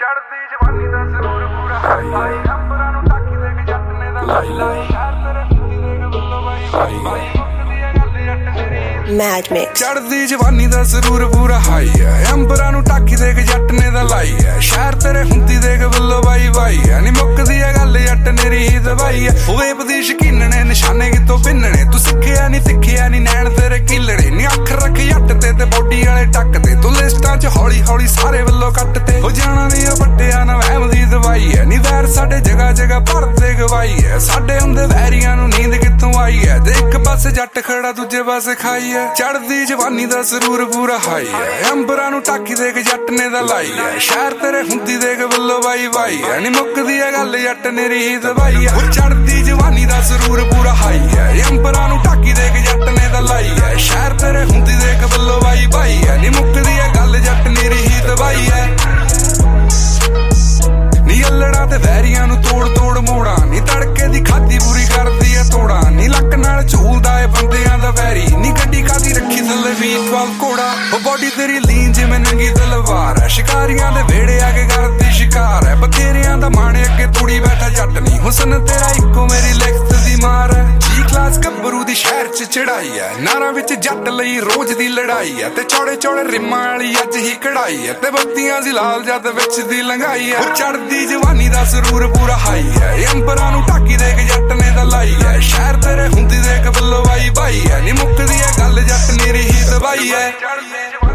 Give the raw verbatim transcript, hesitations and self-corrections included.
ਚੜਦੀ ਜਵਾਨੀ ਦਾ ਸਰੂਰ ਪੂਰਾ ਹਾਈ ਅੰਬਰਾਂ ਨੂੰ ਢੱਕ ਦੇ ਕੇ ਜੱਟ ਨੇ ਦਾ ਲਾਈ ਲਾਈ ਯਾਰ ਤੇਰੇ ਹੁੰਦੀ ਦੇ ਬੱਲੋ ਬਾਈ ਬਾਈ ਮੁੱਕਦੀ ਆ ਗੱਲ ਜੱਟ ਮੇਰੀ ਮੈਡ ਮਿਕਸ। ਚੜਦੀ ਜਵਾਨੀ ਦਾ ਸਰੂਰ ਪੂਰਾ ਹਾਈ ਹੈ ਅੰਬਰਾਂ ਨੂੰ ਢੱਕ ਦੇ ਕੇ ਜੱਟ ਨੇ ਦਾ ਲਾਈ ਹੈ ਸ਼ਹਿਰ ਤੇਰੇ ਹੁੰਦੀ ਦੇ ਕੇ ਬੱਲੋ ਬਾਈ ਬਾਈ ਨੀ ਮੁੱਕਦੀ ਆ ਗੱਲ ਜੱਟ ਮੇਰੀ ਹੀ ਦਵਾਈ ਹੈ ਵੇਪਦੀ ਸ਼ਕੀਨ ਨੇ ਨਿਸ਼ਾਨੇ ਕਿਤੋਂ ਪਿੰਨਣੇ ਤੂੰ ਸਿੱਖਿਆ ਨੀ ਸਿੱਖਿਆ ਨੀ ਨੈਣ ਤੇਰੇ ਕਿਲੜੇ ਨੀ ਅੱਖ ਰੱਖ ਜੱਟ ਤੇ ਤੇ ਬੋਡੀ ਵਾਲੇ ਟੱਕ ਤੇ ਤੂੰ ਲਿਸਟਾਂ ਚ ਹੌਲੀ ਹੌਲੀ ਸਾਰੇ ਵੱਲੋਂ ਕੱਟ ਤੇ ਹੋ ਜਾਣਾ ਨੀ ਉਹ ਵੱਡਿਆਂ ਨਾ ਵਹਿਮ ਦੀ ਦਵਾਈ ਹੈ ਨੀ ਵੈਰ ਸਾਡੇ ਜਗ੍ਹਾ ਜਗ੍ਹਾ ਭਰਦੇ ਗਵਾਈ ਹੈ ਸਾਡੇ ਹੁੰਦੇ ਵੈਰੀਆਂ ਨੂੰ ਨੀਂਦ ਕਿੱਥੋਂ ਆਈ ਹੈ ਤੇ ਇੱਕ ਪਾਸੇ ਜੱਟ ਖੜਾ ਦੂਜੇ ਪਾਸੇ ਖਾਈ ਹੈ ਚੜਦੀ ਜਵਾਨੀ ਦਾ ਸਰੂਰ ਪੂਰਾ ਹਾਈ ਹੈ ਅੰਬਰਾਂ ਨੂੰ ਢੱਕ ਦੇ ਕੇ ਜੱਟ ਨੇ ਦਾ ਲਾਈ ਹੈ ਸ਼ਹਿਰ ਤੇਰੇ ਹੁੰਦੀ ਦੇ ਕੇ ਵੱਲੋਂ ਬਾਈ ਬਾਈ ਹੈ ਨੀ ਮੁੱਕਦੀ ਆ ਗੱਲ ਜੱਟ ਮੇਰੀ ਹੀ ਦਵਾਈ ਹੈ ਚੜਦੀ ਜਵਾਨੀ ਦਾ ਸਰੂਰ ਪੂਰਾ ਹਾਈ ਹੈ ਅੰਬਰਾਂ ਨੂੰ ਢੱਕ ਦੇ ਕੇ ਜੱਟ ਨੇ ਦਾ ਲਾਈ ਹੈ ਸ਼ਹਿਰ ਤੇਰੇ ਹੁੰਦੀ ਦੇ ਕੇ ਵੱਲੋਂ ਬਾਈ ਬਾਈ ਹੈ ਨੀ ਮੁੱਕਦੀ ਆ ਗੱਲ ਜੱਟ ਮੇਰੀ ਹੀ ਦਵਾਈ ਹੈ ਨੀ ਅਲੜਾ ਤੇ ਵੈਰੀਆਂ ਨੂੰ ਤੋੜ ਤੋੜ ਮੋੜਾ ਨੀ ਤੜਕੇ ਦੀ ਖਾਦੀ ਪੂਰੀ ਕਰਦੀ ਐ ਤੋੜਾ ਨੀ ਲੱਕ ਨਾਲ ਝੂਲਦਾ ਏ ਬੰਦਿਆਂ ਦਾ ਵੈਰੀ ਨੀ ਗੱਡੀ ਕਾਦੀ ਰੱਖੀ ਥੱਲੇ ਵੀ ਬਾਲ ਕੋੜਾ ਉਹ ਬੋਡੀ ਤੇਰੀ ਲੀਨ ਜਿਵੇਂ ਨੰਗੀ ਤਲਵਾਰ ਐ ਸ਼ਿਕਾਰੀਆਂ ਦੇ ਵਿਹੜੇ ਆ ਕੇ ਕਰਦੀ ਸ਼ਿਕਾਰ ਐ ਬਥੇਰਿਆਂ ਦਾ ਮਾਣੇ ਅੱਗੇ ਤੋੜੀ ਬੈਠਾ ਜੱਟ ਨੀ ਹੁਸਨ ਤੇਰਾ ਇੱਕੋ ਮੇਰੀ ਲਿਖਤ ਦੀ ਮਾਰ ਐ ਜੀ ਕਲਾਸ ਗੱਭਰੂ ਦੀ ਸ਼ਹਿਰ ਚ ਚੜਾਈ ਐ ਨਾਰਾਂ ਵਿੱਚ ਜੱਟ ਲਈ ਰੋਜ਼ ਦੀ ਲੜਾਈ ਐ ਤੇ ਚੌੜੇ ਚੌੜੇ ਰਿਮਾਂ ਵਾਲੀ ਅੱਜ ਹੀ ਕਢਾਈ ਐ ਤੇ ਬੱਤੀਆਂ ਸੀ ਲਾਲ ਜੱਟ ਵਿੱਚ ਦੀ ਲੰਘਾਈ ਐ ਚੜਦੀ ਜਵਾਨੀ ਦਾ ਸਰੂਰ ਪੂਰਾ ਹਾਈ ਹੈ ਅੰਬਰਾਂ ਨੂੰ ਢੱਕ ਦੇ ਕੇ ਜੱਟ ਨੇ ਦਾ ਲਾਈ ਹੈ ਸ਼ਹਿਰ ਤੇਰੇ ਹੁੰਦੀ ਦੇ ਕੇ ਵੱਲੋਂ ਬਾਈ ਬਾਈ ਹੈ ਨੀ ਮੁੱਕਦੀ ਹੈ ਗੱਲ ਜੱਟ ਮੇਰੀ ਹੀ ਦਵਾਈ ਹੈ।